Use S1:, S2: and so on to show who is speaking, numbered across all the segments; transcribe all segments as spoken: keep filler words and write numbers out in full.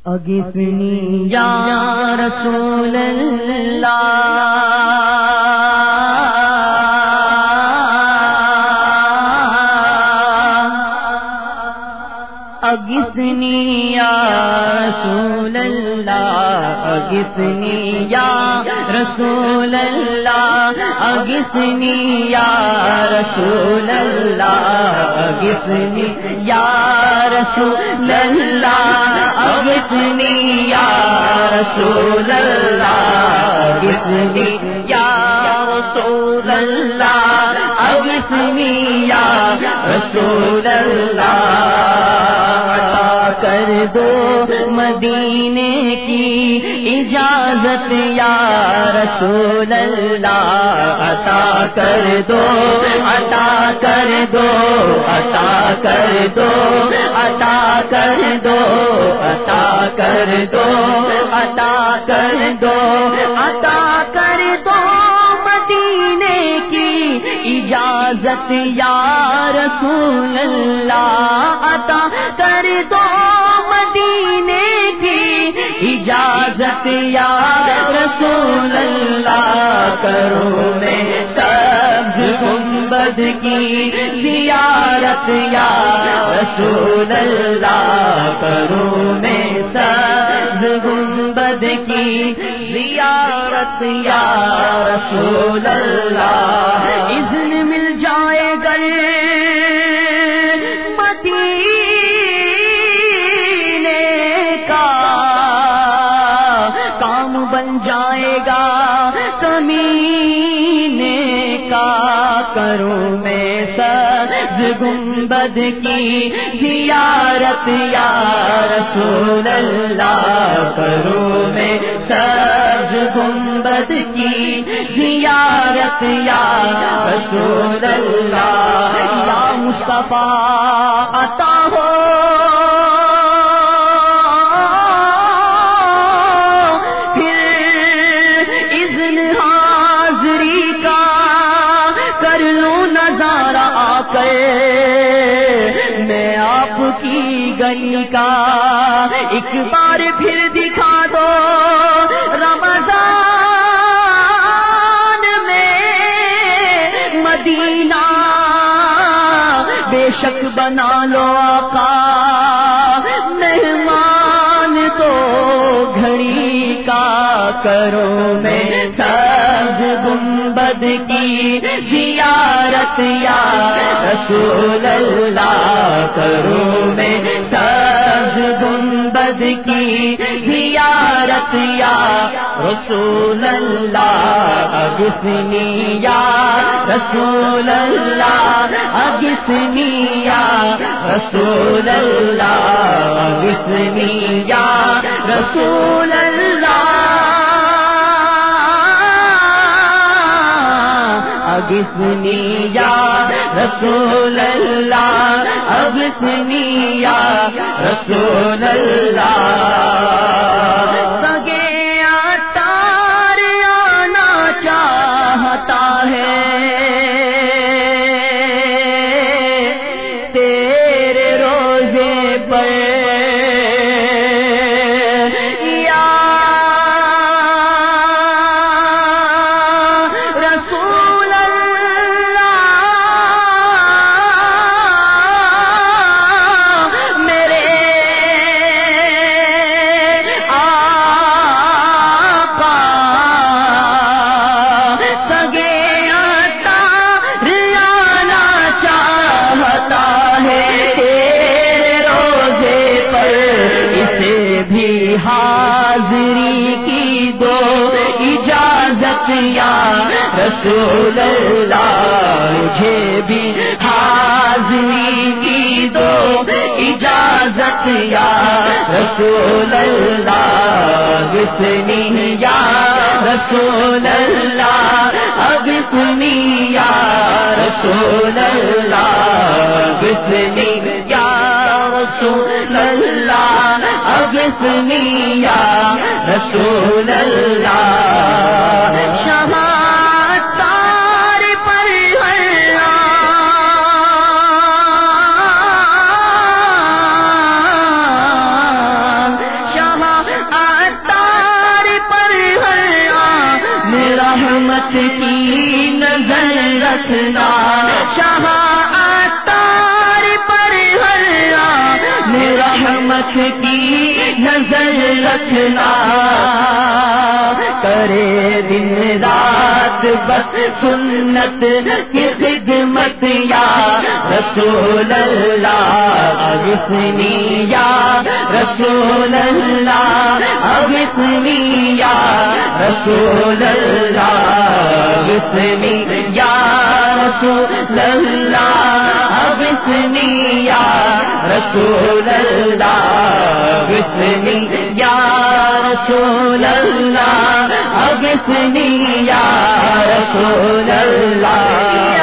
S1: اغثنی یا رسول اللہ اغثنی یا رسول اللہ اغثنی یا رسول اللہ اغثنی یا رسول اللہ اغثنی یا رسول اللہ اغثنی یا رسول اللہ اغثنی یا رسول اللہ اغثنی یا رسول اللہ کر دو مدینے کی اجازت یا رسول اللہ عطا کر دو عطا کر دو عطا کر دو عطا کر دو عطا کر دو عطا کر دو عطا کر دو مدینے کی اجازت یا رسول اللہ عطا کر دو مدینے کی اجازت یا رسول اللہ کرو میں سبز گنبد کی زیارت یا رسول اللہ کرو میں سبز گنبد کی زیارت یا رسول اللہ اذن مل جائے گر مدینے کا کام بن جائے گا کمینے کا کروں میں سبز گنبد کی زیارت یا رسول اللہ کروں میں سبز گنبد کی زیارت یا رسول اللہ یا مصطفیٰ عطا ہو پھر اذن حاضری کا کر لوں نظارہ آ کر میں آپ کی گلی کا ایک بار پھر دکھا دو رمضان میں مدینہ بے شک بنا لو آقا مہمان تو گھڑی کا کرو میں سبز گنبد کی زیارت یا رسول اللہ کرو میں سبز گنبد کی زیارت یا رسول اللہ اغثنی یا رسول اللہ اغثنی یا رسول اللہ اغثنی یا رسول اللہ اغثنی یا رسول اللہ اغثنی یا رسول اللہ سگے عطار آنا چاہتا ہے تیرے روزے پر حاضری کی دو اجازت یا رسول اللہ مجھے بھی حاضری کی دو اجازت یا رسول اللہ اغثنی یا رسول اللہ اغثنی یا رسول اللہ اغثنی یا رسول اللہ اغثنی یا رسول اللہ شمع تار پر اللہ شمع رکھنا شاہ عطار پر ہر آن رحمت کی نظر رکھنا کرے دن رات بس سنت کی خدمت یا رسول اللہ اغثنی یا رسول اللہ اغثنی یا رسول اللہ اغثنی یا رسول اللہ اغثنی یا رسول اللہ اغثنی یا رسول اللہ اغثنی یا رسول اللہ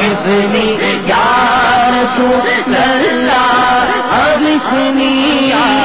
S1: اغثنی یا